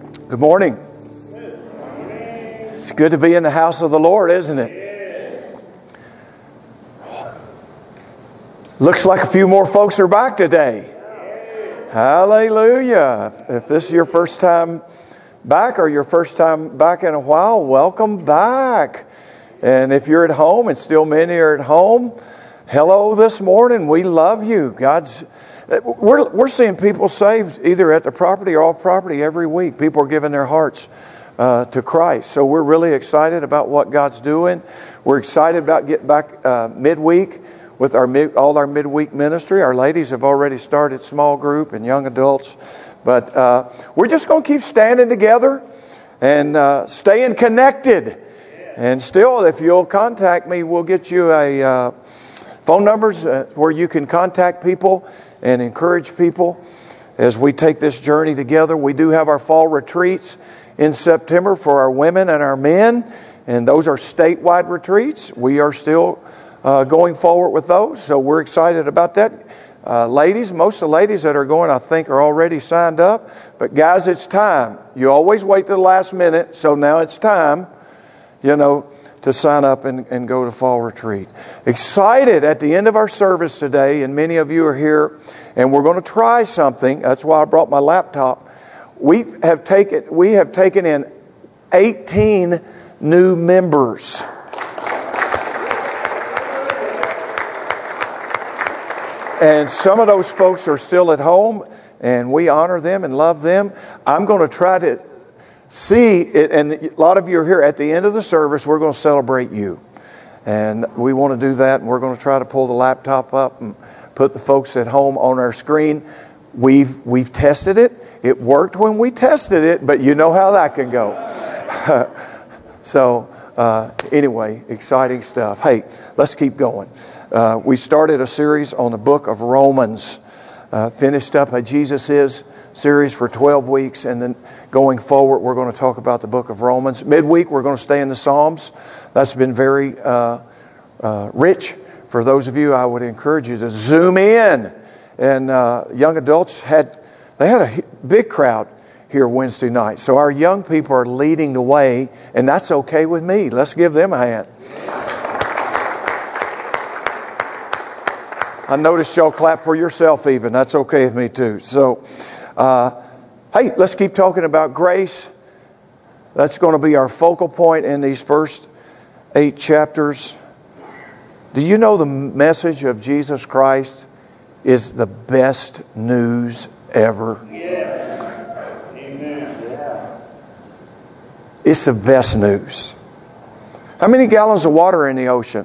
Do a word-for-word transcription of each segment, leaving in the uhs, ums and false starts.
Good morning. It's good to be in the house of the Lord, isn't it? Looks like a few more folks are back today. Hallelujah. If this is your first time back or your first time back in a while, welcome back. And if you're at home, and still many are at home, hello this morning. We love you. God's we're we're seeing people saved either at the property or off property every week. People are giving their hearts uh, to Christ. So we're really excited about what God's doing. We're excited about getting back uh, midweek with our mid, all our midweek ministry. Our ladies have already started small group and young adults. But uh, we're just going to keep standing together and uh, staying connected. And still, if you'll contact me, we'll get you a uh, phone numbers uh, where you can contact people and encourage people as we take this journey together. We do have our fall retreats in September for our women and our men, and those are statewide retreats. We are still uh, going forward with those, so we're excited about that. Uh, ladies, most of the ladies that are going, I think, are already signed up. But guys, it's time. You always wait to the last minute, so now it's time, you know, to sign up and, and go to fall retreat. Excited at the end of our service today, and many of you are here, and we're going to try something. That's why I brought my laptop. We have taken we have taken in eighteen new members. And some of those folks are still at home, and we honor them and love them. I'm going to try to see it, and a lot of you are here. At the end of the service, we're going to celebrate you. And we want to do that, and we're going to try to pull the laptop up and put the folks at home on our screen. We've we've tested it. It worked when we tested it, but you know how that can go. so uh, anyway, exciting stuff. Hey, let's keep going. Uh, we started a series on the book of Romans. Uh, finished up a Jesus Is series for twelve weeks, and then going forward we're going to talk about the book of Romans. Midweek we're going to stay in the Psalms. That's been very uh, uh, rich. For those of you, I would encourage you to zoom in. And uh, young adults had they had a big crowd here Wednesday night, so our young people are leading the way, and that's okay with me. Let's give them a hand. I noticed y'all clap for yourself even. That's okay with me too. So, uh, hey, let's keep talking about grace. That's going to be our focal point in these first eight chapters. Do you know the message of Jesus Christ is the best news ever? Yes. Amen. Yeah. It's the best news. How many gallons of water are in the ocean?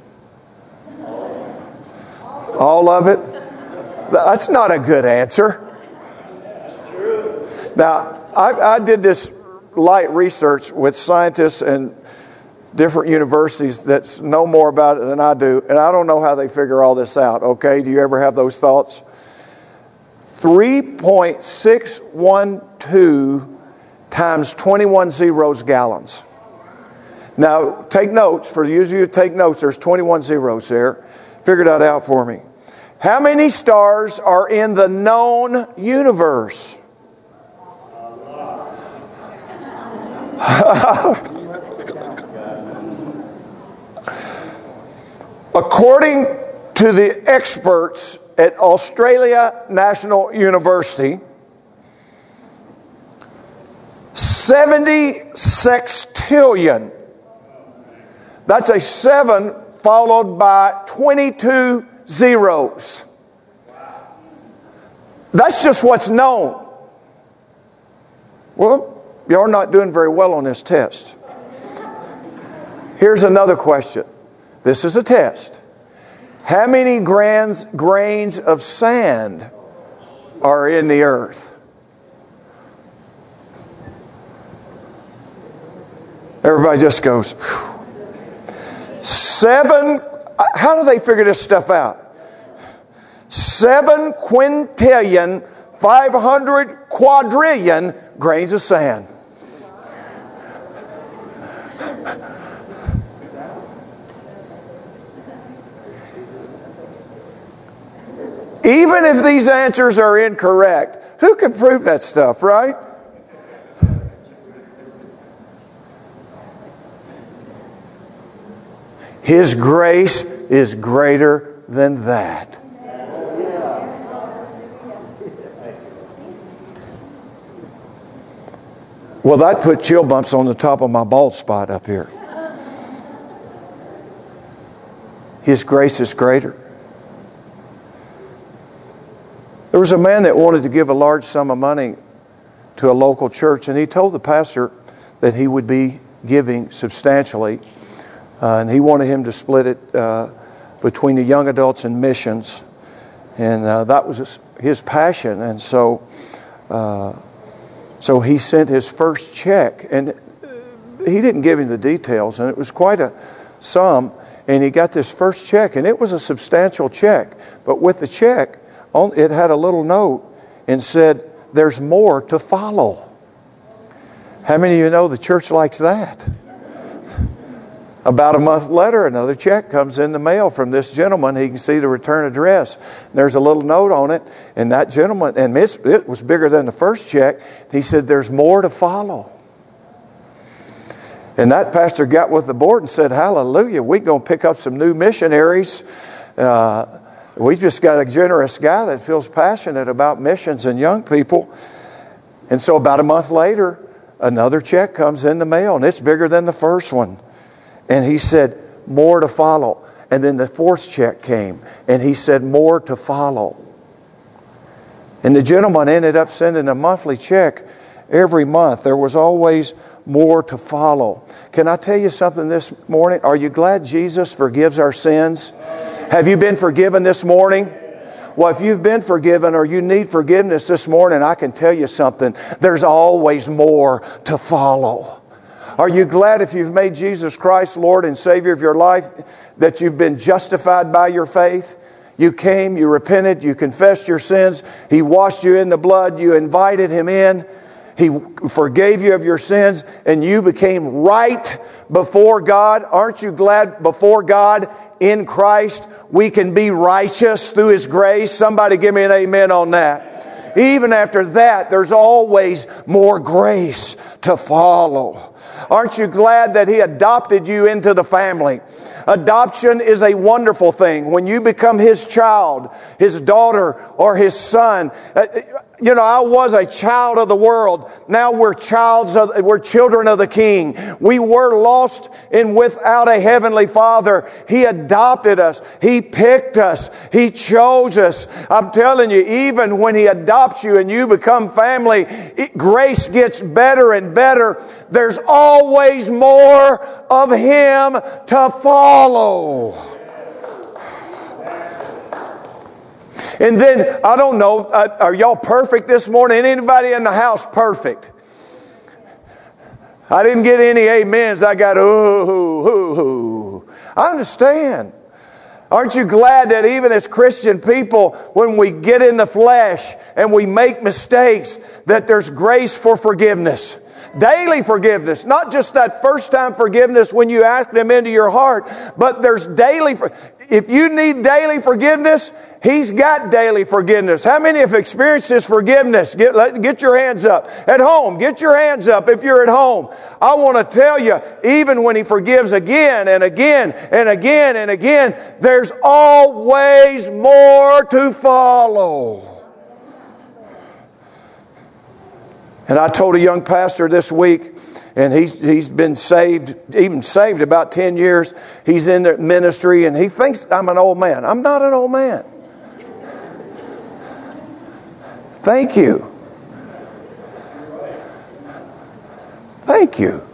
All of it? That's not a good answer. That's true. Now, I, I did this light research with scientists and different universities that know more about it than I do, and I don't know how they figure all this out, okay? Do you ever have those thoughts? three point six one two times twenty-one zeros gallons. Now, take notes. For those of you who take notes, there's twenty-one zeros there. Figure that out for me. How many stars are in the known universe? According to the experts at Australia National University, seventy sextillion. That's a seven followed by twenty-two zeros. That's just what's known. Well, you're not doing very well on this test. Here's another question. This is a test. How many grams, grains of sand are in the earth? Everybody just goes, whew. Seven, how do they figure this stuff out? Seven quintillion, five hundred quadrillion grains of sand. Even if these answers are incorrect, who can prove that stuff, right? His grace is greater than that. Well, that put chill bumps on the top of my bald spot up here. His grace is greater. There was a man that wanted to give a large sum of money to a local church, and he told the pastor that he would be giving substantially, uh, and he wanted him to split it uh, between the young adults and missions, and uh, that was his, his passion. And so, uh, so he sent his first check, and he didn't give him the details, and it was quite a sum. And he got this first check, and it was a substantial check. But with the check, it had a little note and said, "There's more to follow." How many of you know the church likes that? About a month later, another check comes in the mail from this gentleman. He can see the return address. There's a little note on it, and that gentleman, and it was bigger than the first check. He said, "There's more to follow." And that pastor got with the board and said, "Hallelujah, we're going to pick up some new missionaries. Uh, we just got a generous guy that feels passionate about missions and young people." And so about a month later, another check comes in the mail, and it's bigger than the first one. And he said, "More to follow." And then the fourth check came, and he said, "More to follow." And the gentleman ended up sending a monthly check every month. There was always more to follow. Can I tell you something this morning? Are you glad Jesus forgives our sins? Have you been forgiven this morning? Well, if you've been forgiven or you need forgiveness this morning, I can tell you something. There's always more to follow. Are you glad if you've made Jesus Christ Lord and Savior of your life that you've been justified by your faith? You came, you repented, you confessed your sins. He washed you in the blood. You invited Him in. He forgave you of your sins, and you became right before God. Aren't you glad before God in Christ we can be righteous through His grace? Somebody give me an amen on that. Even after that, there's always more grace to follow. Aren't you glad that He adopted you into the family? Adoption is a wonderful thing. When you become His child, His daughter, or His son. You know, I was a child of the world. Now we're childs of, we're children of the King. We were lost and without a heavenly Father. He adopted us. He picked us. He chose us. I'm telling you, even when He adopts you and you become family, it, grace gets better and better. There's always more of Him to follow. And then, I don't know, uh, are y'all perfect this morning? Anybody in the house perfect? I didn't get any amens. I got ooh, ooh, ooh. I understand. Aren't you glad that even as Christian people, when we get in the flesh and we make mistakes, that there's grace for forgiveness? Daily forgiveness, not just that first time forgiveness when you ask Him into your heart, but there's daily. If you need daily forgiveness, He's got daily forgiveness. How many have experienced His forgiveness? Get, let, get your hands up. At home, get your hands up if you're at home. I want to tell you, even when He forgives again and again and again and again, there's always more to follow. And I told a young pastor this week, and he's, he's been saved, even saved about ten years. He's in the ministry, and he thinks I'm an old man. I'm not an old man. Thank you. Thank you.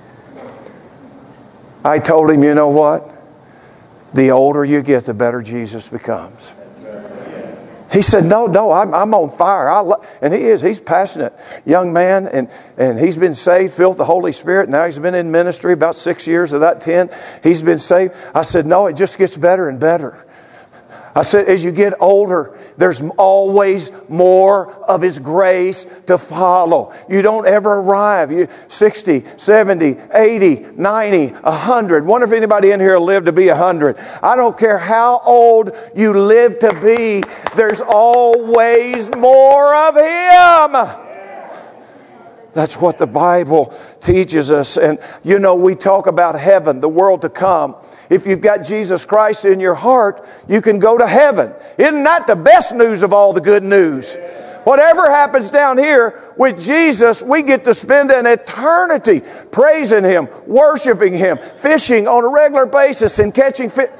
I told him, you know what? The older you get, the better Jesus becomes. He said, no, no, I'm, I'm on fire. I lo-. And he is. He's passionate young man, and, and he's been saved, filled with the Holy Spirit. Now he's been in ministry about six years of that ten. He's been saved. I said, no, it just gets better and better. I said, as you get older, there's always more of His grace to follow. You don't ever arrive. You sixty, seventy, eighty, ninety, one hundred. Wonder if anybody in here will live to be one hundred. I don't care how old you live to be. There's always more of Him. That's what the Bible teaches us. And, you know, we talk about heaven, the world to come. If you've got Jesus Christ in your heart, you can go to heaven. Isn't that the best news of all the good news? Whatever happens down here with Jesus, we get to spend an eternity praising Him, worshiping Him, fishing on a regular basis and catching fish.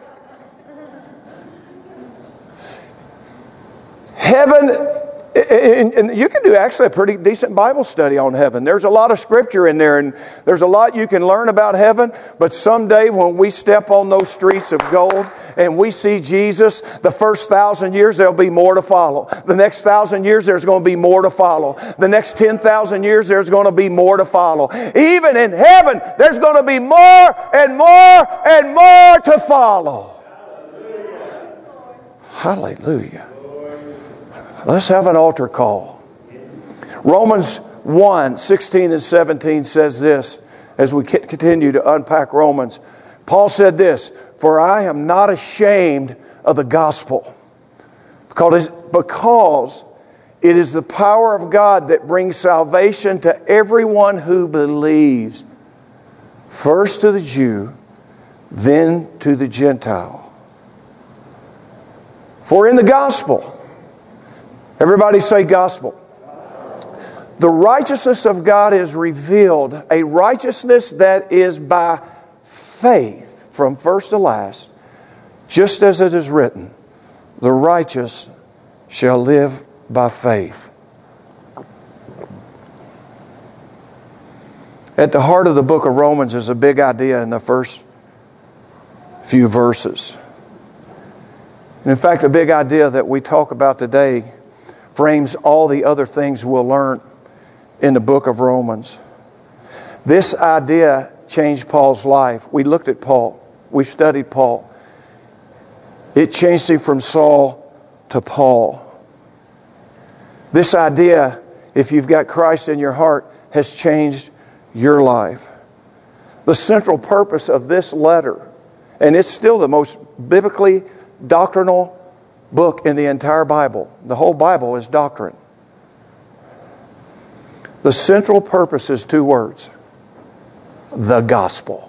Heaven, and you can do actually a pretty decent Bible study on heaven. There's a lot of scripture in there, and there's a lot you can learn about heaven. But someday when we step on those streets of gold and we see Jesus, the first thousand years there'll be more to follow. The next thousand years there's going to be more to follow. The next ten thousand years there's going to be more to follow. Even in heaven there's going to be more and more and more to follow. Hallelujah. Let's have an altar call. Romans one, sixteen and seventeen says this, as we continue to unpack Romans. Paul said this, "For I am not ashamed of the gospel, because because it is the power of God that brings salvation to everyone who believes, first to the Jew, then to the Gentile. For in the gospel," everybody say gospel. "The righteousness of God is revealed, a righteousness that is by faith from first to last, just as it is written, the righteous shall live by faith." At the heart of the book of Romans is a big idea in the first few verses. And in fact, the big idea that we talk about today frames all the other things we'll learn in the book of Romans. This idea changed Paul's life. We looked at Paul. We studied Paul. It changed him from Saul to Paul. This idea, if you've got Christ in your heart, has changed your life. The central purpose of this letter, and it's still the most biblically doctrinal book in the entire Bible. The whole Bible is doctrine. The central purpose is two words: the gospel.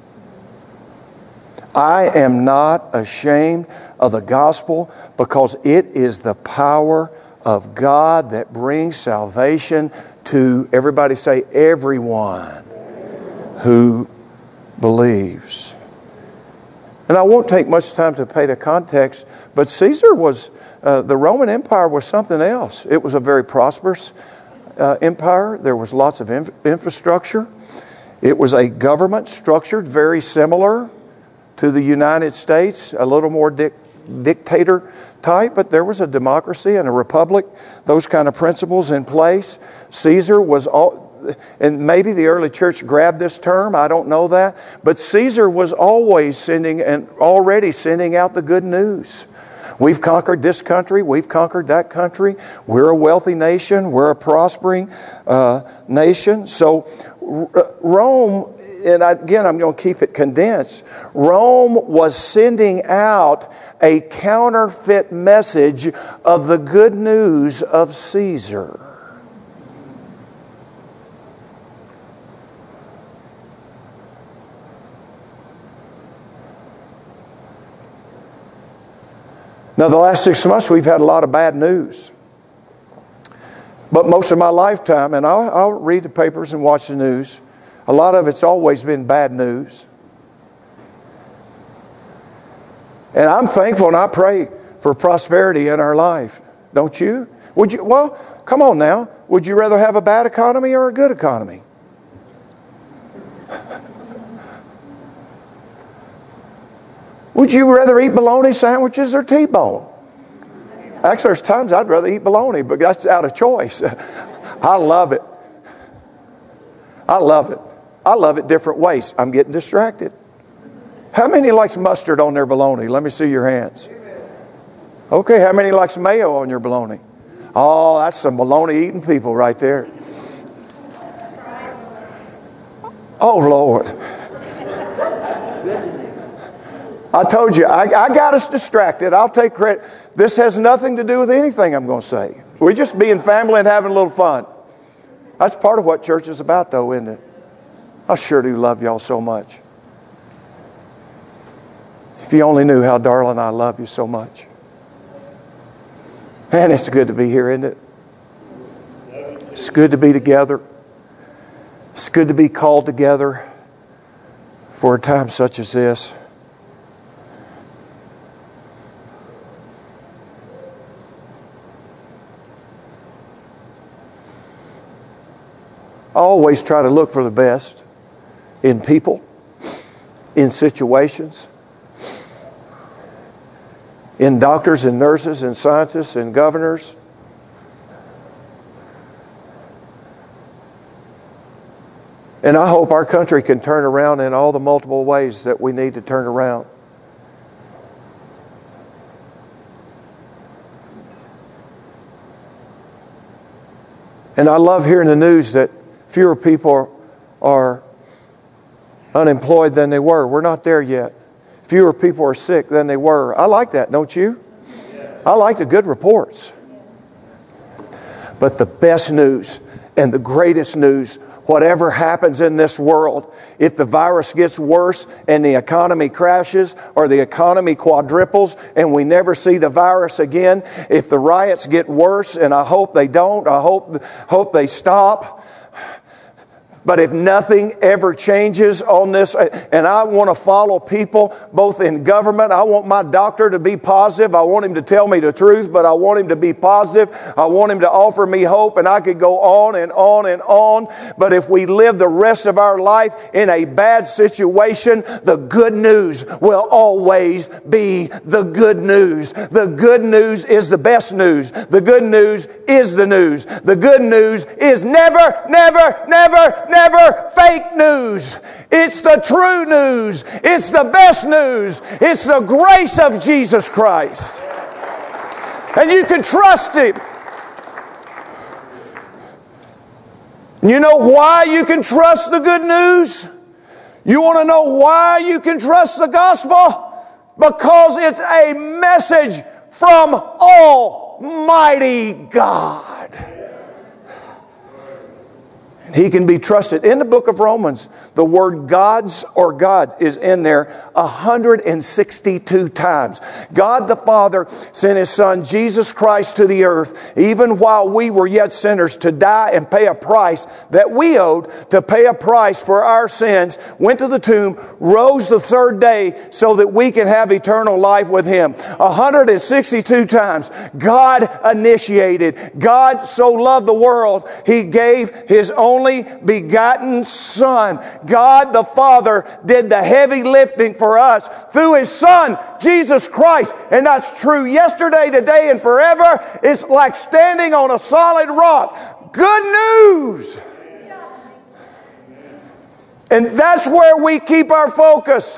I am not ashamed of the gospel, because it is the power of God that brings salvation to, everybody say, everyone who believes. And I won't take much time to pay the context, but Caesar was, uh, the Roman Empire was something else. It was a very prosperous uh, empire. There was lots of inf- infrastructure. It was a government structured very similar to the United States, a little more dic- dictator type, but there was a democracy and a republic, those kind of principles in place. Caesar was all... And maybe the early church grabbed this term, I don't know that. But Caesar was always sending and already sending out the good news. We've conquered this country, we've conquered that country. We're a wealthy nation, we're a prospering uh, nation. So Rome, and again I'm going to keep it condensed, Rome was sending out a counterfeit message of the good news of Caesar. Now, the last six months, we've had a lot of bad news. But most of my lifetime, and I'll, I'll read the papers and watch the news, a lot of it's always been bad news. And I'm thankful and I pray for prosperity in our life. Don't you? Would you? Well, come on now. Would you rather have a bad economy or a good economy? Would you rather eat bologna sandwiches or T-bone? Actually, there's times I'd rather eat bologna, but that's out of choice. I love it. I love it. I love it different ways. I'm getting distracted. How many likes mustard on their bologna? Let me see your hands. Okay, how many likes mayo on your bologna? Oh, that's some bologna eating people right there. Oh, Lord. I told you, I, I got us distracted. I'll take credit. This has nothing to do with anything I'm going to say. We're just being family and having a little fun. That's part of what church is about, though, isn't it? I sure do love y'all so much. If you only knew how, darling, I love you so much. Man, it's good to be here, isn't it? It's good to be together. It's good to be called together for a time such as this. I always try to look for the best in people, in situations, in doctors and nurses and scientists and governors. And I hope our country can turn around in all the multiple ways that we need to turn around. And I love hearing the news that fewer people are unemployed than they were. We're not there yet. Fewer people are sick than they were. I like that, don't you? I like the good reports. But the best news and the greatest news, whatever happens in this world, if the virus gets worse and the economy crashes or the economy quadruples and we never see the virus again, if the riots get worse, and I hope they don't, I hope, hope they stop. But if nothing ever changes on this, and I want to follow people both in government, I want my doctor to be positive. I want him to tell me the truth, but I want him to be positive. I want him to offer me hope, and I could go on and on and on. But if we live the rest of our life in a bad situation, the good news will always be the good news. The good news is the best news. The good news is the news. The good news is never, never, never, never fake news. It's the true news. It's the best news. It's the grace of Jesus Christ. And you can trust Him. You know why you can trust the good news? You want to know why you can trust the gospel? Because it's a message from Almighty God. He can be trusted. In the book of Romans, the word God's or God is in there one hundred sixty-two times. God the Father sent His Son Jesus Christ to the earth, even while we were yet sinners, to die and pay a price that we owed, to pay a price for our sins, went to the tomb, rose the third day so that we can have eternal life with Him. one hundred sixty-two times. God initiated. God so loved the world, He gave His only begotten Son. God the Father did the heavy lifting for us through His Son, Jesus Christ. And that's true yesterday, today, and forever. It's like standing on a solid rock. Good news! And that's where we keep our focus.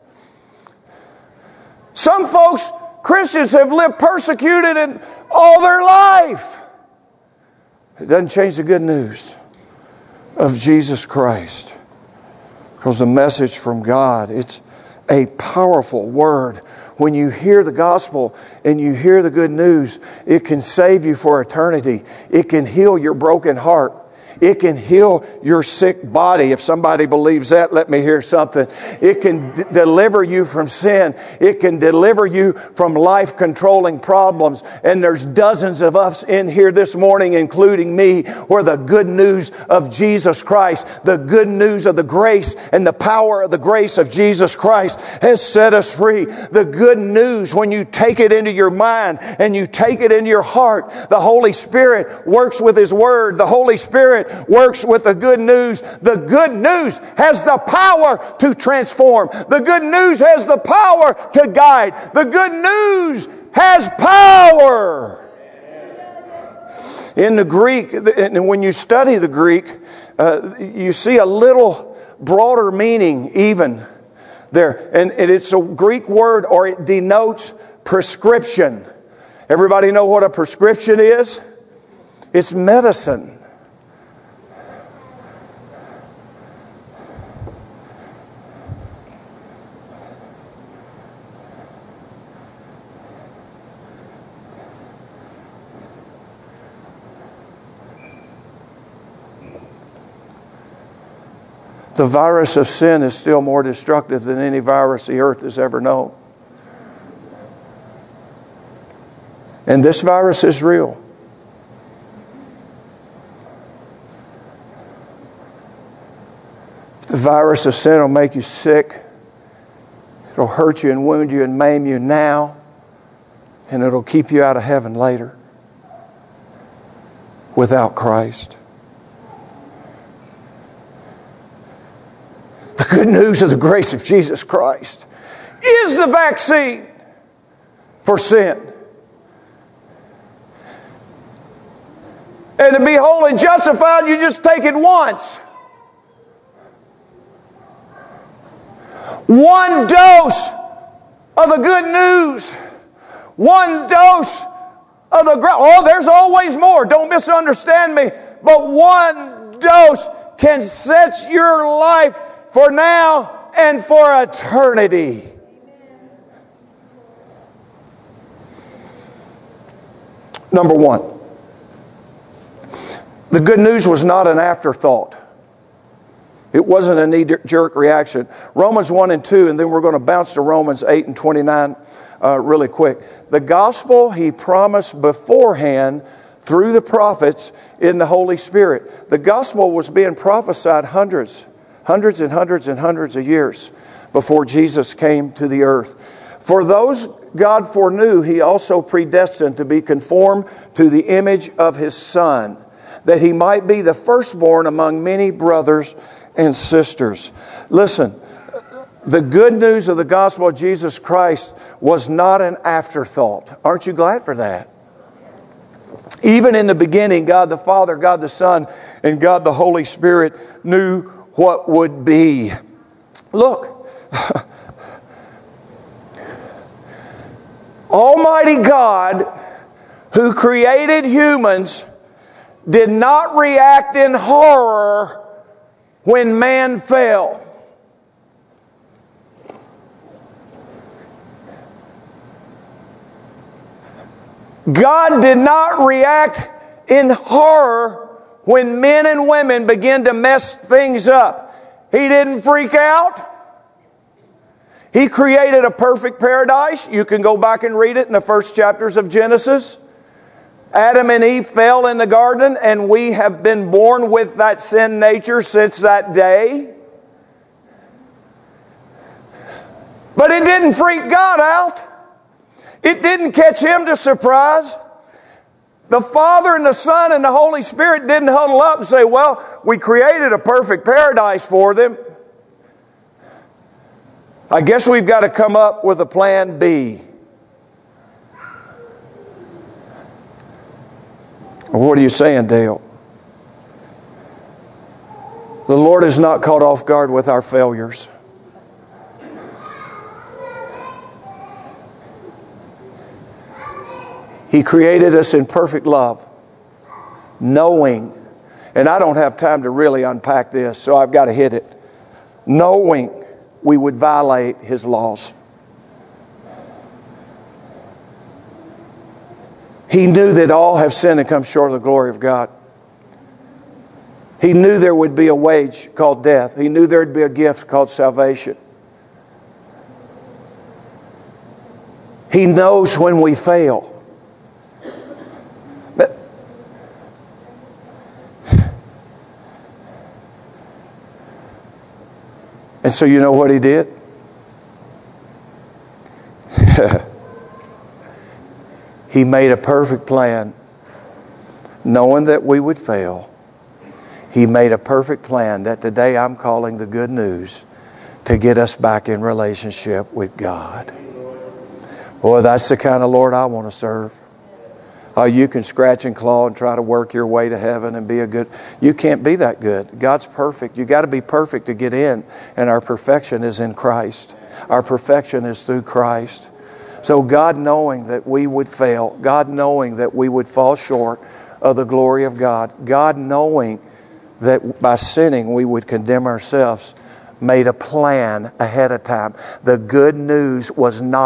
Some folks, Christians, have lived persecuted in all their life. It doesn't change the good news of Jesus Christ. Because the message from God, it's a powerful word. When you hear the gospel and you hear the good news, it can save you for eternity. It can heal your broken heart. It can heal your sick body. If somebody believes that, let me hear something. It can d- deliver you from sin. It can deliver you from life-controlling problems. And there's dozens of us in here this morning, including me, where the good news of Jesus Christ, the good news of the grace and the power of the grace of Jesus Christ has set us free. The good news, when you take it into your mind and you take it into your heart, the Holy Spirit works with His Word. The Holy Spirit works with the good news. The good news has the power to transform. The good news has the power to guide. The good news has power. In the Greek, and when you study the Greek, uh, you see a little broader meaning even there. And it's a Greek word, or it denotes prescription. Everybody know what a prescription is? It's medicine. The virus of sin is still more destructive than any virus the earth has ever known. And this virus is real. The virus of sin will make you sick. It'll hurt you and wound you and maim you now. And it'll keep you out of heaven later without Christ. The good news of the grace of Jesus Christ is the vaccine for sin. And to be wholly justified, you just take it once. One dose of the good news. One dose of the... Oh, there's always more. Don't misunderstand me. But one dose can set your life for now and for eternity. Number one, the good news was not an afterthought. It wasn't a knee-jerk reaction. Romans one and two, and then we're going to bounce to Romans eight and twenty-nine uh, really quick. The gospel He promised beforehand through the prophets in the Holy Spirit. The gospel was being prophesied hundreds, hundreds and hundreds and hundreds of years before Jesus came to the earth. For those God foreknew, He also predestined to be conformed to the image of His Son, that He might be the firstborn among many brothers and sisters. Listen, the good news of the gospel of Jesus Christ was not an afterthought. Aren't you glad for that? Even in the beginning, God the Father, God the Son, and God the Holy Spirit knew what would be. Look, Almighty God, who created humans, did not react in horror when man fell. God did not react in horror when men and women began to mess things up. He didn't freak out. He created a perfect paradise. You can go back and read it in the first chapters of Genesis. Adam and Eve fell in the garden, and we have been born with that sin nature since that day. But it didn't freak God out. It didn't catch Him to surprise. The Father and the Son and the Holy Spirit didn't huddle up and say, well, we created a perfect paradise for them. I guess we've got to come up with a plan B. What are you saying, Dale? The Lord is not caught off guard with our failures. He created us in perfect love, knowing, and I don't have time to really unpack this, so I've got to hit it, knowing we would violate His laws. He knew that all have sinned and come short of the glory of God. He knew there would be a wage called death. He knew there would be a gift called salvation. He knows when we fail. But and so you know what He did? He made a perfect plan, knowing that we would fail. He made a perfect plan that today I'm calling the good news to get us back in relationship with God. Boy, that's the kind of Lord I want to serve. Oh, you can scratch and claw and try to work your way to heaven and be a good... You can't be that good. God's perfect. You got to be perfect to get in. And our perfection is in Christ. Our perfection is through Christ. So God knowing that we would fail, God knowing that we would fall short of the glory of God, God knowing that by sinning we would condemn ourselves, made a plan ahead of time. The good news was not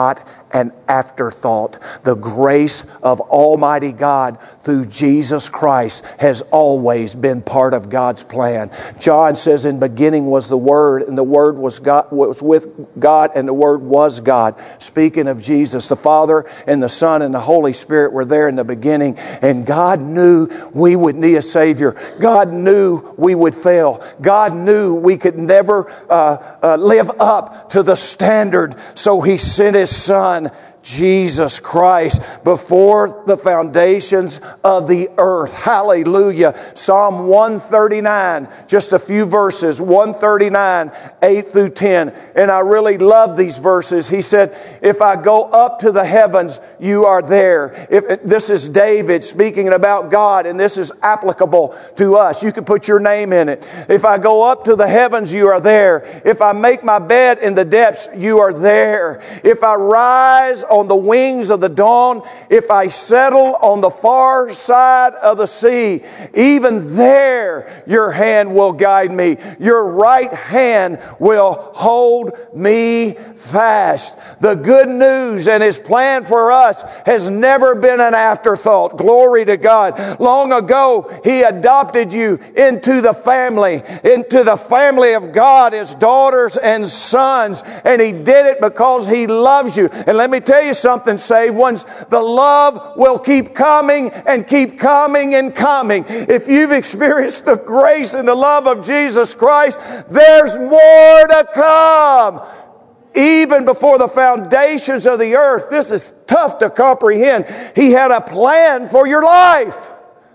an afterthought. The grace of Almighty God through Jesus Christ has always been part of God's plan. John says, in beginning was the Word, and the Word was God, was with God, and the Word was God. Speaking of Jesus, the Father and the Son and the Holy Spirit were there in the beginning, and God knew we would need a Savior. God knew we would fail. God knew we could never uh, uh, live up to the standard, so He sent His Son, Jesus Christ, before the foundations of the earth. Hallelujah. Psalm one thirty-nine, just a few verses, one thirty-nine, eight through ten. And I really love these verses. He said, if I go up to the heavens, you are there. If this is David speaking about God, and this is applicable to us. You can put your name in it. If I go up to the heavens, you are there. If I make my bed in the depths, you are there. If I rise on the wings of the dawn, if I settle on the far side of the sea, even there your hand will guide me. Your right hand will hold me fast. The good news and His plan for us has never been an afterthought. Glory to God. Long ago, He adopted you into the family, into the family of God as daughters and sons, and He did it because He loves you. And let me tell you something, saved ones, the love will keep coming and keep coming and coming. If you've experienced the grace and the love of Jesus Christ, there's more to come. Even before the foundations of the earth, this is tough to comprehend. He had a plan for your life.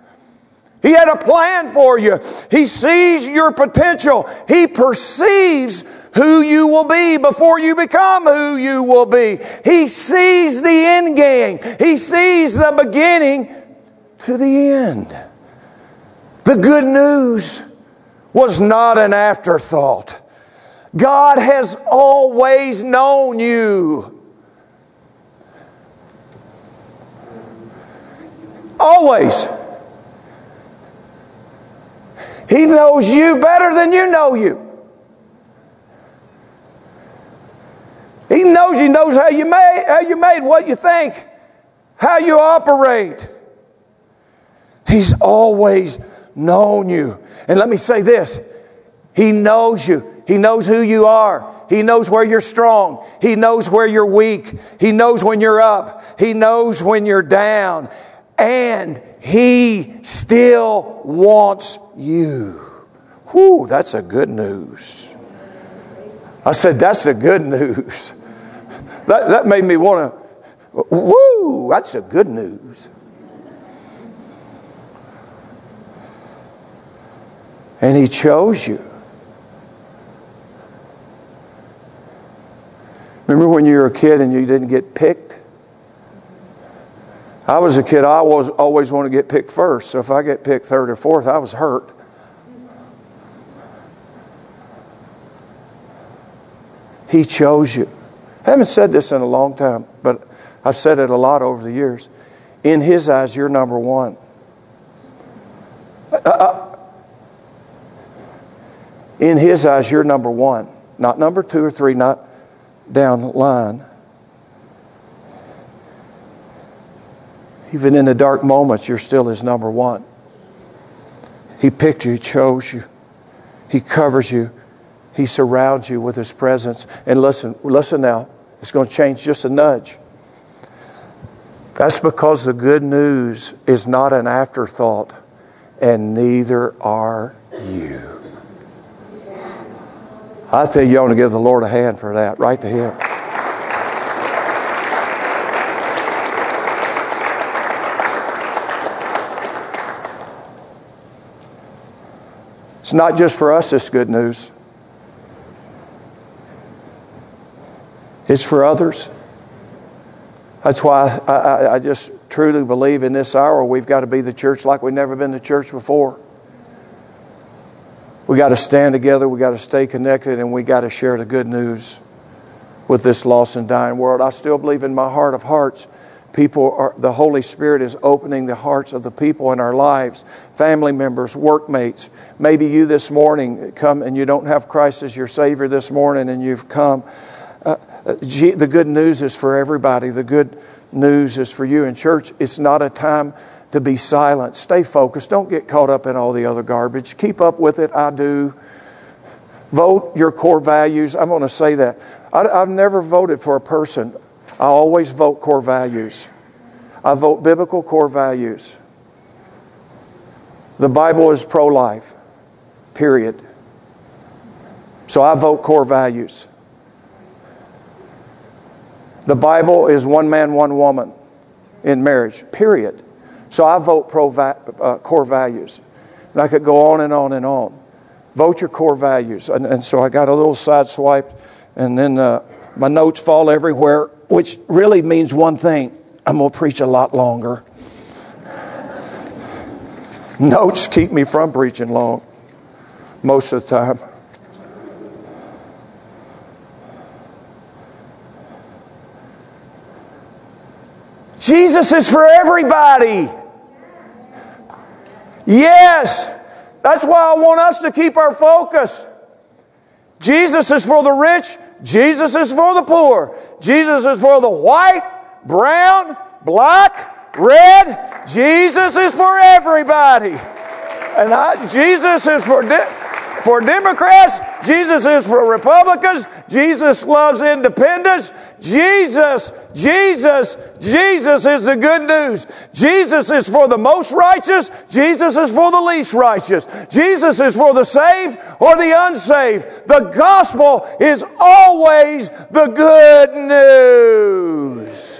He had a plan for you. He sees your potential. He perceives who you will be before you become who you will be. He sees the end game. He sees the beginning to the end. The good news was not an afterthought. God has always known you. Always. He knows you better than you know you. He knows He knows how you made, how you made, what you think, how you operate. He's always known you. And let me say this. He knows you. He knows who you are. He knows where you're strong. He knows where you're weak. He knows when you're up. He knows when you're down. And He still wants you. Whew, that's a good news. I said, that's the good news. That, that made me want to, woo, that's the good news. And He chose you. Remember when you were a kid and you didn't get picked? I was a kid, I was always want to get picked first. So if I get picked third or fourth, I was hurt. He chose you. I haven't said this in a long time, but I've said it a lot over the years. In His eyes, you're number one. Uh, in His eyes, you're number one. Not number two or three, not down the line. Even in the dark moments, you're still His number one. He picked you. He chose you. He covers you. He surrounds you with His presence. And listen, listen now. It's going to change just a nudge. That's because the good news is not an afterthought, and neither are you. I think you ought to give the Lord a hand for that. Right to Him. It's not just for us, this good news. It's for others. That's why I, I, I just truly believe in this hour we've got to be the church like we've never been the church before. We got to stand together, we got to stay connected, and we got to share the good news with this lost and dying world. I still believe in my heart of hearts, people are, the Holy Spirit is opening the hearts of the people in our lives, family members, workmates. Maybe you this morning come and you don't have Christ as your Savior this morning, and you've come. Uh, Uh, G- the good news is for everybody. The good news is for you. In church, it's not a time to be silent. Stay focused. Don't get caught up in all the other garbage. Keep up with it. I do. Vote your core values. I'm going to say that. I, I've never voted for a person. I always vote core values. I vote biblical core values. The Bible is pro-life. Period. So I vote core values. The Bible is one man, one woman in marriage. Period. So I vote pro uh, core values. And I could go on and on and on. Vote your core values. And, and so I got a little side swipe, and then uh, my notes fall everywhere, which really means one thing. I'm going to preach a lot longer. Notes keep me from preaching long most of the time. Jesus is for everybody. Yes. That's why I want us to keep our focus. Jesus is for the rich. Jesus is for the poor. Jesus is for the white, brown, black, red. Jesus is for everybody. And I, Jesus is for, de- for Democrats. Jesus is for Republicans. Jesus loves independence. Jesus, Jesus, Jesus is the good news. Jesus is for the most righteous. Jesus is for the least righteous. Jesus is for the saved or the unsaved. The gospel is always the good news.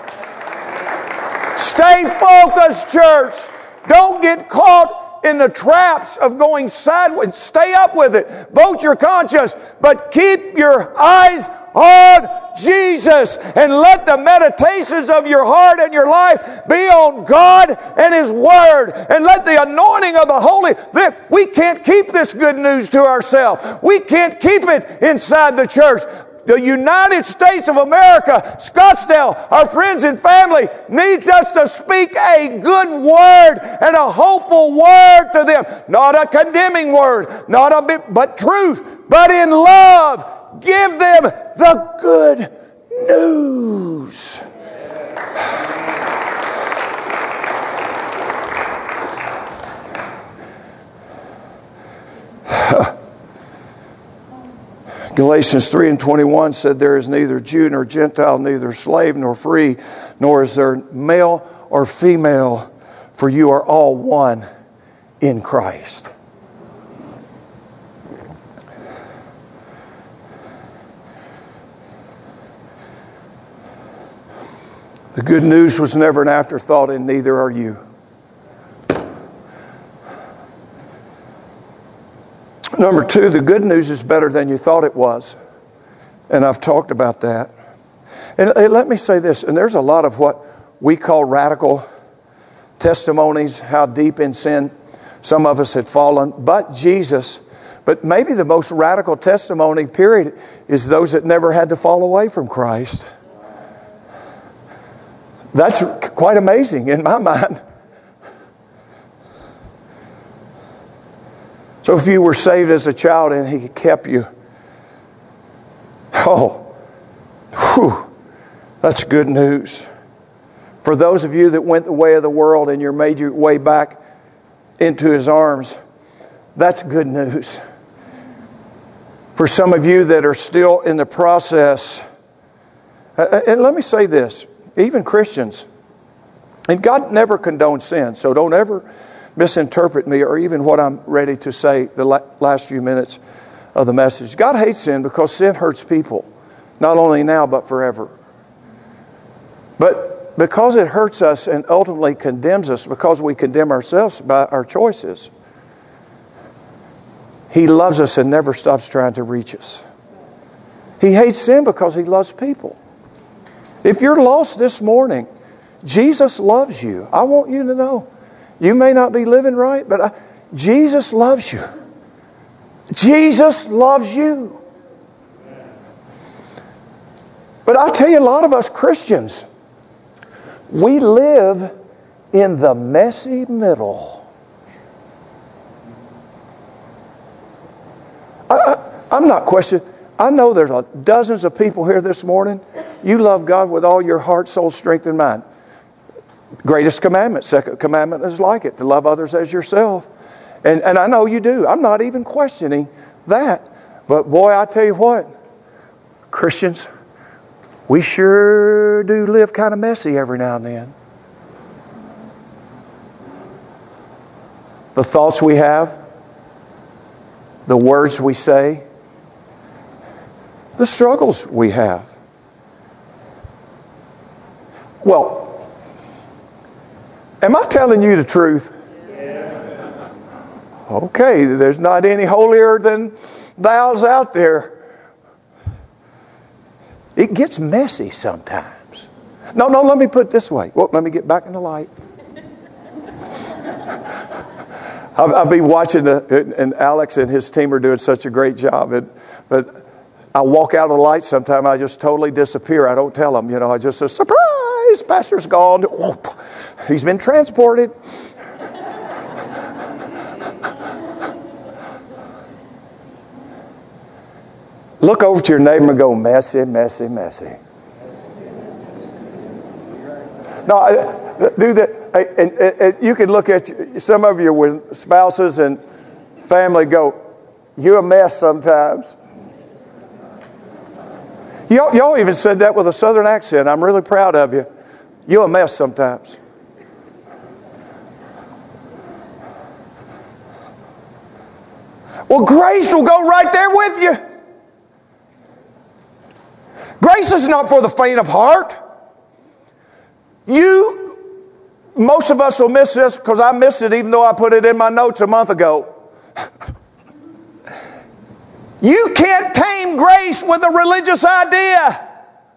Stay focused, church. Don't get caught in the traps of going sideways. Stay up with it. Vote your conscience. But keep your eyes on Jesus, and let the meditations of your heart and your life be on God and His Word, and let the anointing of the Holy. We can't keep this good news to ourselves. We can't keep it inside the church. The United States of America, Scottsdale, our friends and family, needs us to speak a good word and a hopeful word to them. Not a condemning word, not a bit, but truth, but in love. Give them the good news. Galatians three and twenty-one said, there is neither Jew nor Gentile, neither slave nor free, nor is there male or female, for you are all one in Christ. The good news was never an afterthought, and neither are you. Number two, the good news is better than you thought it was. And I've talked about that. And, and let me say this, and there's a lot of what we call radical testimonies, how deep in sin some of us had fallen. But Jesus, but maybe the most radical testimony, period, is those that never had to fall away from Christ. That's quite amazing in my mind. So if you were saved as a child and He kept you, oh, whew, that's good news. For those of you that went the way of the world and you made your way back into His arms, that's good news. For some of you that are still in the process, and let me say this, even Christians, and God never condones sin, so don't ever misinterpret me or even what I'm ready to say the last few minutes of the message. God hates sin because sin hurts people, not only now but forever. But because it hurts us and ultimately condemns us because we condemn ourselves by our choices, He loves us and never stops trying to reach us. He hates sin because He loves people. If you're lost this morning, Jesus loves you. I want you to know. You may not be living right, but I, Jesus loves you. Jesus loves you. But I tell you, a lot of us Christians, we live in the messy middle. I, I, I'm not questioning. I know there's a, dozens of people here this morning. You love God with all your heart, soul, strength, and mind. Greatest commandment. Second commandment is like it, to love others as yourself. And, and I know you do. I'm not even questioning that. But boy, I tell you what, Christians, we sure do live kind of messy every now and then. The thoughts we have, the words we say, the struggles we have. Well, am I telling you the truth? Yeah. Okay, there's not any holier than thou's out there. It gets messy sometimes. No, no, let me put it this way. Well, let me get back in the light. I'll, I'll be watching, the, and Alex and his team are doing such a great job. And, but I walk out of the light sometime, I just totally disappear. I don't tell them, you know, I just say, surprise, pastor's gone. Whoop, he's been transported. Look over to your neighbor and go, messy, messy, messy. No, I, do that. And, and, and you can look at some of you with spouses and family go, you're a mess sometimes. Y'all, y'all even said that with a southern accent. I'm really proud of you. You're a mess sometimes. Well, grace will go right there with you. Grace is not for the faint of heart. You, most of us will miss this because I missed it even though I put it in my notes a month ago. You can't tame grace with a religious idea.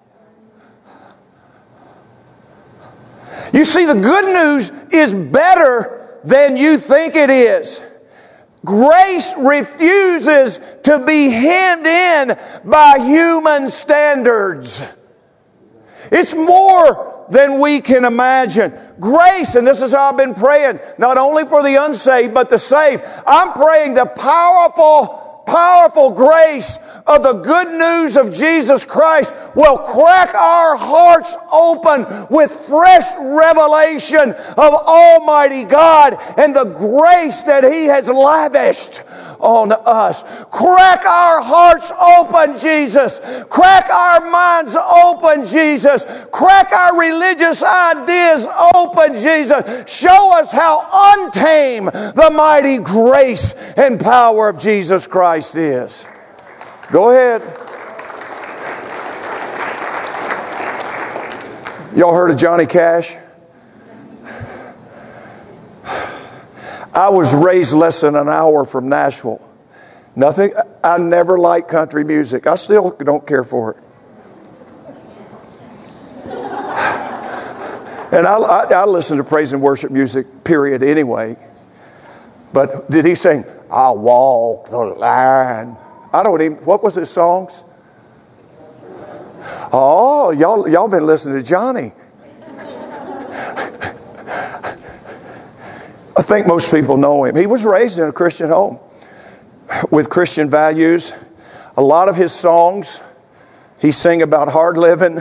You see, the good news is better than you think it is. Grace refuses to be hemmed in by human standards. It's more than we can imagine. Grace, and this is how I've been praying, not only for the unsaved, but the saved. I'm praying the powerful, powerful grace of the good news of Jesus Christ will crack our hearts open with fresh revelation of Almighty God and the grace that He has lavished on us. Crack our hearts open, Jesus. Crack our minds open, Jesus. Crack our religious ideas open, Jesus. Show us how untamed the mighty grace and power of Jesus Christ is. Go ahead. Y'all heard of Johnny Cash? I was raised less than an hour from Nashville. Nothing. I never liked country music. I still don't care for it. And I, I, I listen to praise and worship music, period, anyway. But did he sing, I walk the line? I don't even, what was his songs? Oh, y'all, y'all been listening to Johnny. I think most people know him. He was raised in a Christian home with Christian values. A lot of his songs, he sang about hard living,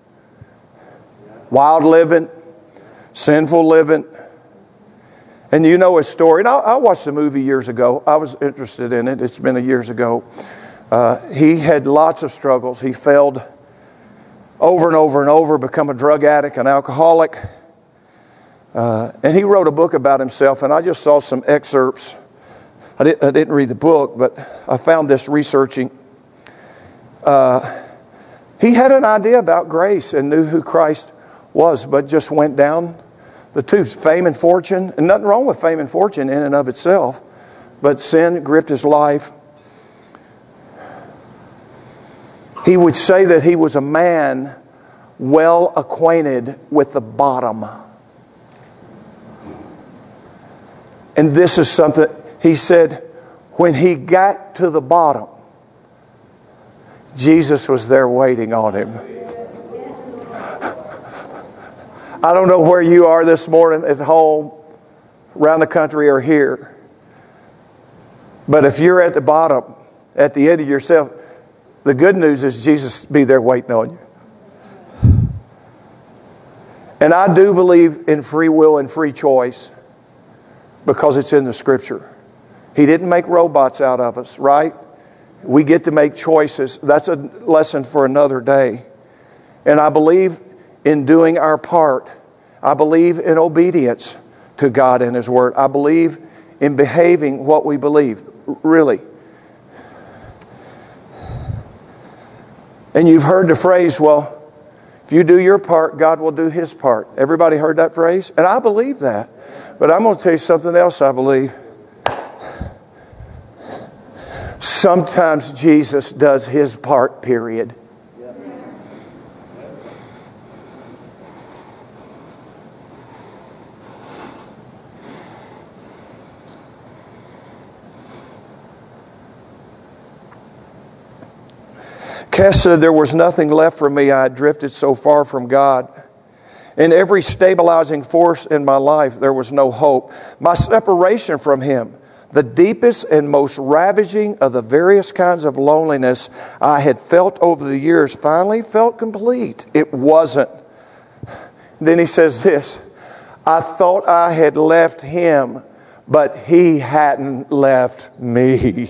wild living, sinful living. And you know his story. And I, I watched the movie years ago. I was interested in it. It's been a years ago. Uh, he had lots of struggles. He failed over and over and over, become a drug addict, an alcoholic. Uh, and he wrote a book about himself, and I just saw some excerpts. I, did, I didn't read the book, but I found this researching. Uh, he had an idea about grace and knew who Christ was, but just went down the tubes. Fame and fortune, and nothing wrong with fame and fortune in and of itself, but sin gripped his life. He would say that he was a man well acquainted with the bottom. And this is something, he said, when he got to the bottom, Jesus was there waiting on him. I don't know where you are this morning, at home, around the country, or here. But if you're at the bottom, at the end of yourself, The good news is Jesus be there waiting on you. And I do believe in free will and free choice because it's in the Scripture. He didn't make robots out of us, right? We get to make choices. That's a lesson for another day. And I believe in doing our part. I believe in obedience to God and His Word. I believe in behaving what we believe. Really. And you've heard the phrase, well, if you do your part, God will do His part. Everybody heard that phrase? And I believe that. But I'm going to tell you something else I believe. Sometimes Jesus does His part, period. Cass said, there was nothing left for me. I had drifted so far from God. In every stabilizing force in my life, there was no hope. My separation from Him, the deepest and most ravaging of the various kinds of loneliness I had felt over the years, finally felt complete. It wasn't. Then he says this, I thought I had left Him, but He hadn't left me.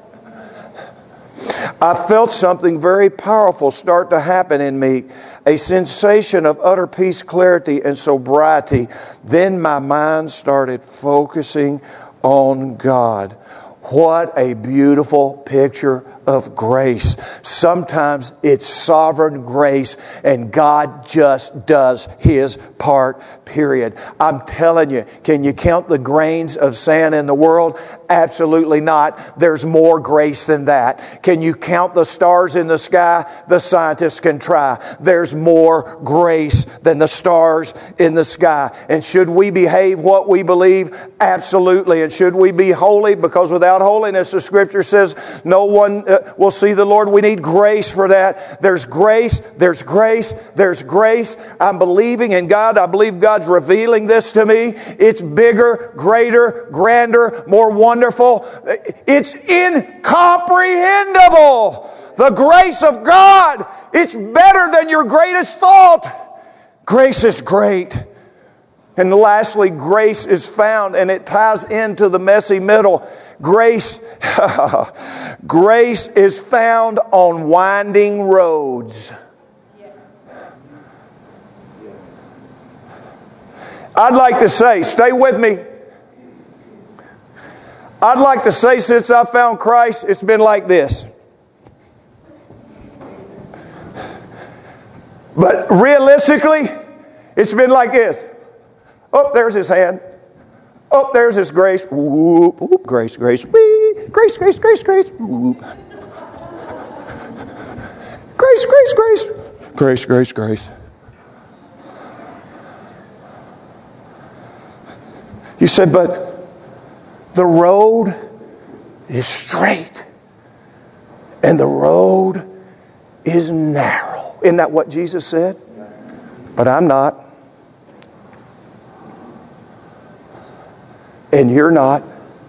I felt something very powerful start to happen in me, a sensation of utter peace, clarity, and sobriety. Then my mind started focusing on God. What a beautiful picture of grace. Sometimes it's sovereign grace and God just does His part, period. I'm telling you, can you count the grains of sand in the world? Absolutely not. There's more grace than that. Can you count the stars in the sky? The scientists can try. There's more grace than the stars in the sky. And should we behave what we believe? Absolutely. And should we be holy? Because without holiness, the Scripture says, no one uh, will see the Lord. We need grace for that. There's grace, there's grace, there's grace. I'm believing in God. I believe God's revealing this to me. It's bigger, greater, grander, more wonderful. It's incomprehensible. The grace of God, it's better than your greatest thought. Grace is great. And lastly, grace is found, and it ties into the messy middle. Grace, grace is found on winding roads. I'd like to say, stay with me. I'd like to say since I found Christ, it's been like this. But realistically, it's been like this. Oh, there's His hand. Oh, there's His grace. Ooh, ooh, grace, grace. Wee. Grace, grace, grace, grace. Ooh. Grace, grace, grace. Grace, grace, grace. You said, but the road is straight and the road is narrow. Isn't that what Jesus said? But I'm not. And you're not.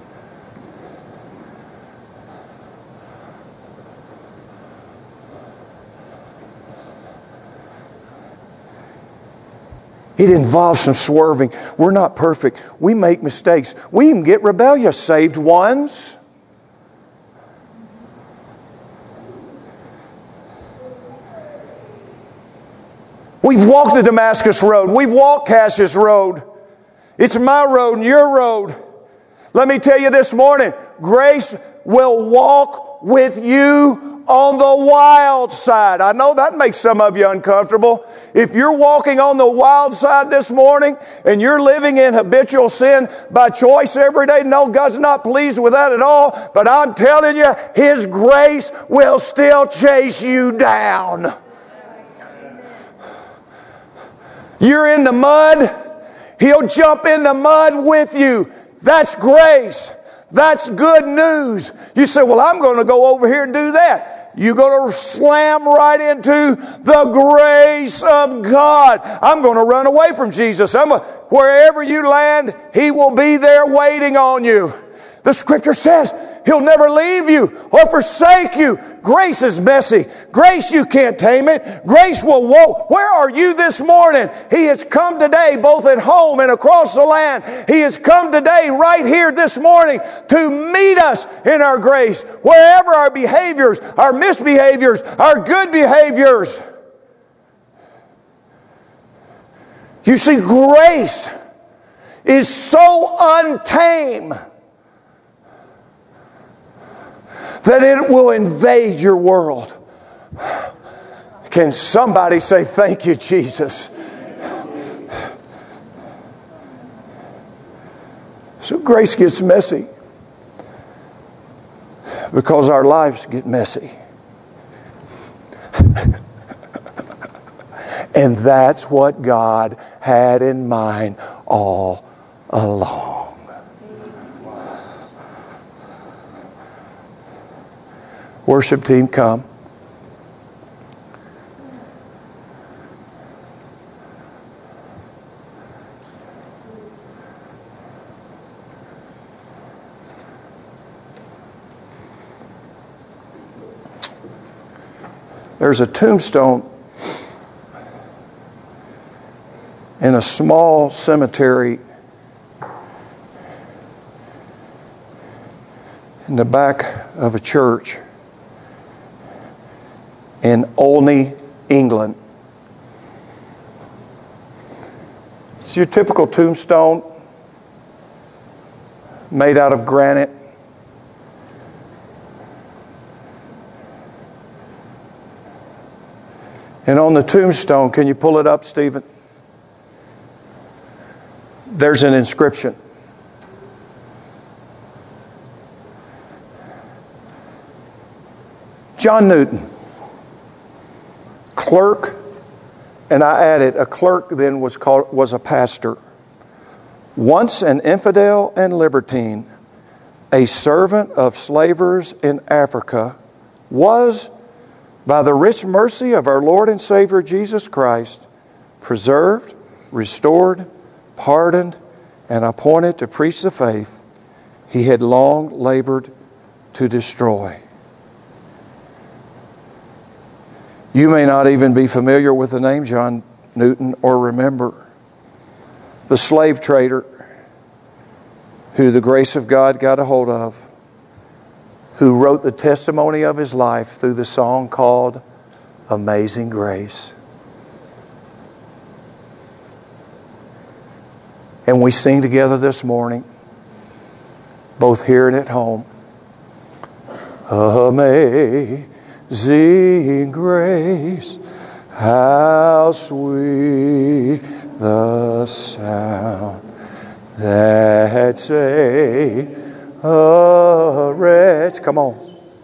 It involves some swerving. We're not perfect. We make mistakes. We even get rebellious, saved ones. We've walked the Damascus Road. We've walked Cassius Road. It's my road and your road. Let me tell you this morning, grace will walk with you on the wild side. I know that makes some of you uncomfortable. If you're walking on the wild side this morning and you're living in habitual sin by choice every day, no, God's not pleased with that at all. But I'm telling you, His grace will still chase you down. You're in the mud, He'll jump in the mud with you. That's grace. That's good news. You say, well, I'm going to go over here and do that. You're going to slam right into the grace of God. I'm going to run away from Jesus. I'm a, wherever you land, He will be there waiting on you. The Scripture says He'll never leave you or forsake you. Grace is messy. Grace, you can't tame it. Grace will walk. Where are you this morning? He has come today, both at home and across the land. He has come today, right here this morning, to meet us in our grace. Wherever our behaviors, our misbehaviors, our good behaviors. You see, grace is so untamed that it will invade your world. Can somebody say, thank you, Jesus? So grace gets messy because our lives get messy. And that's what God had in mind all along. Worship team, come. There's a tombstone in a small cemetery in the back of a church in Olney, England. It's your typical tombstone made out of granite. And on the tombstone, can you pull it up, Stephen? There's an inscription. John Newton, clerk, and I added, a clerk then was called was a pastor. Once an infidel and libertine, a servant of slavers in Africa, was, by the rich mercy of our Lord and Savior Jesus Christ, preserved, restored, pardoned, and appointed to preach the faith he had long labored to destroy. You may not even be familiar with the name John Newton or remember. The slave trader who the grace of God got a hold of, who wrote the testimony of his life through the song called Amazing Grace. And we sing together this morning, both here and at home. Amazing grace, how sweet the sound that saved a wretch. Come on.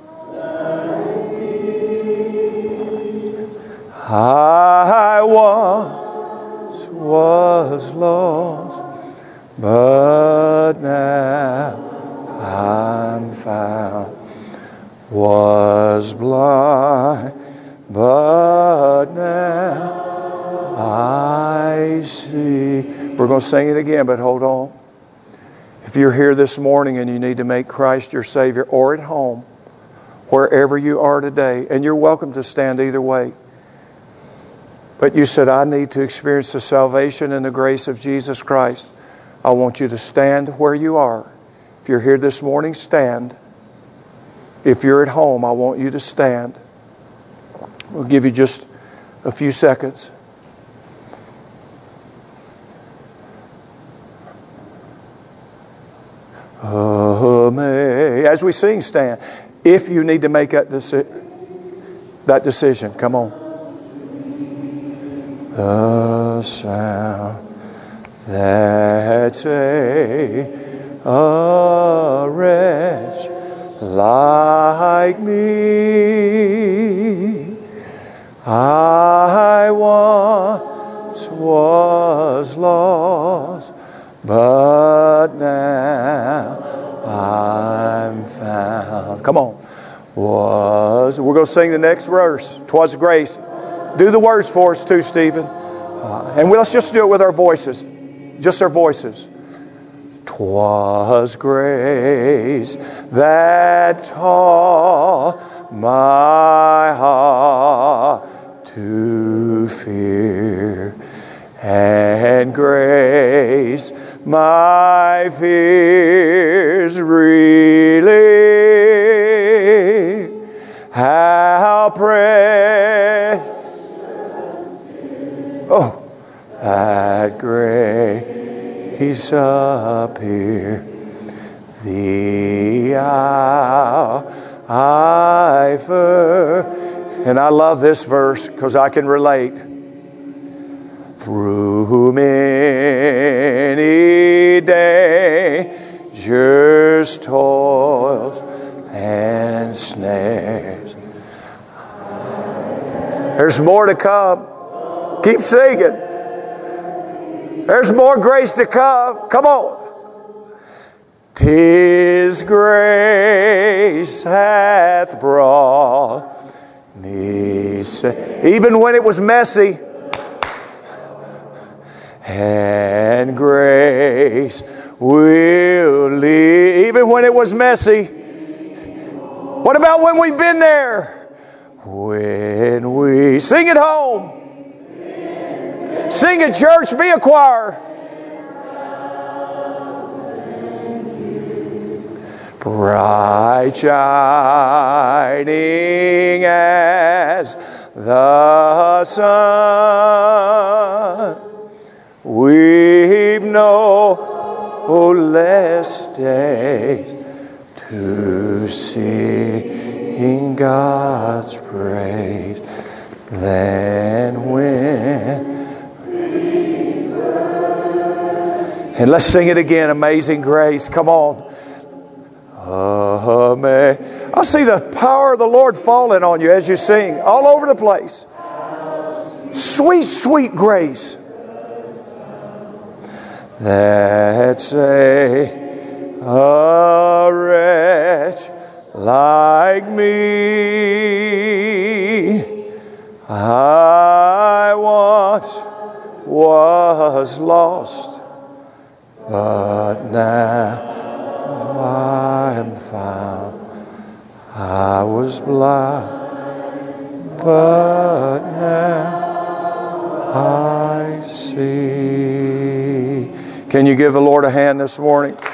I once was lost, but now I'm found. Was blind, but now I see. We're going to sing it again, but hold on. If you're here this morning and you need to make Christ your Savior, or at home, wherever you are today, and you're welcome to stand either way, but you said, I need to experience the salvation and the grace of Jesus Christ, I want you to stand where you are. If you're here this morning, stand. If you're at home, I want you to stand. We'll give you just a few seconds. As we sing, stand. If you need to make that, deci- that decision, come on. The sound that saved a wretch like me, I once was lost, but now I'm found. Come on. Was. We're going to sing the next verse. 'Twas grace. Do the words for us too, Stephen. Uh, and let's just do it with our voices. Just our voices. 'Twas grace that taught my heart to fear, and grace my fears relieve. How precious, oh, that grace appear. The hour I first, and I love this verse because I can relate. Through many dangers, toils, and snares. There's more to come. Keep singing. There's more grace to come. Come on. 'Tis grace hath brought me safe. Even when it was messy. And grace will lead. Even when it was messy. What about when we've been there? When we sing at home. Sing at church. Be a choir. Bright shining as the sun, we've no less days to sing God's praise than when. And let's sing it again, Amazing Grace. Come on. Amen. I see the power of the Lord falling on you as you sing all over the place. Sweet, sweet grace that saved a wretch like me. I once was lost, but now I am found. I was blind, but now I see. Can you give the Lord a hand this morning?